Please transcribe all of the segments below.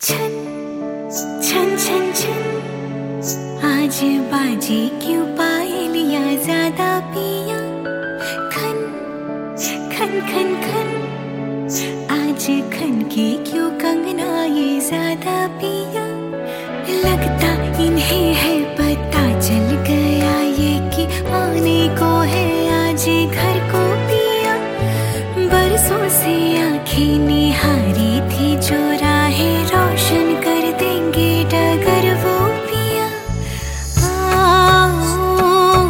छन छन छन छन आज बाजे क्यों पायलियाँ ज्यादा पिया। खन खन खन खन आज खन के क्यों कंगना ये ज्यादा पिया। लगता इन्हें है पता चल गया ये कि आने को है आज घर को पिया। बरसों से आंखें निहारी थी जो राहें रोशन कर देंगे डगर वो पिया। आओ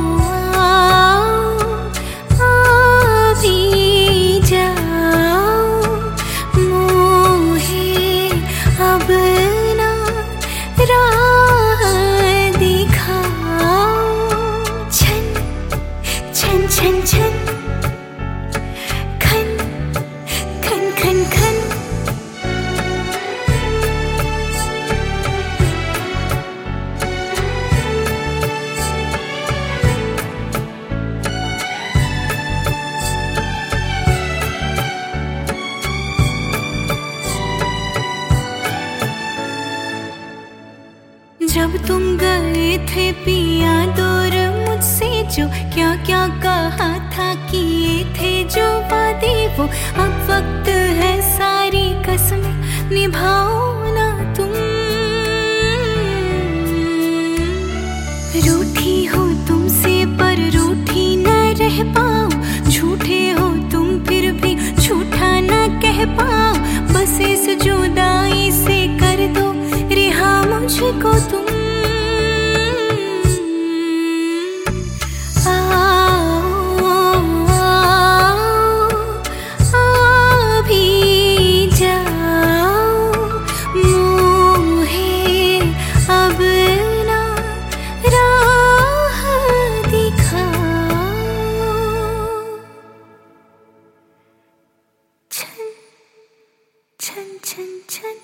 आओ आ भी जाओ मोहे अब ना राह दिखाओ। छन छन छन छन खन खन खन खन जब तुम गए थे पिया दूर मुझसे जो क्या क्या कहा था किए थे जो वादे वो अब वक्त है सारी कसमें निभाओ ना तुम। रूठी हो तुमसे पर रूठी न रह पाओ। झूठे हो तुम फिर भी झूठा न कह पाओ। बस इस जुदाई से कर दो रिहा मुझको तुम। आओ आओ आ भी जाओ मोहे अब ना राह दिखाओ। छन छन छन छन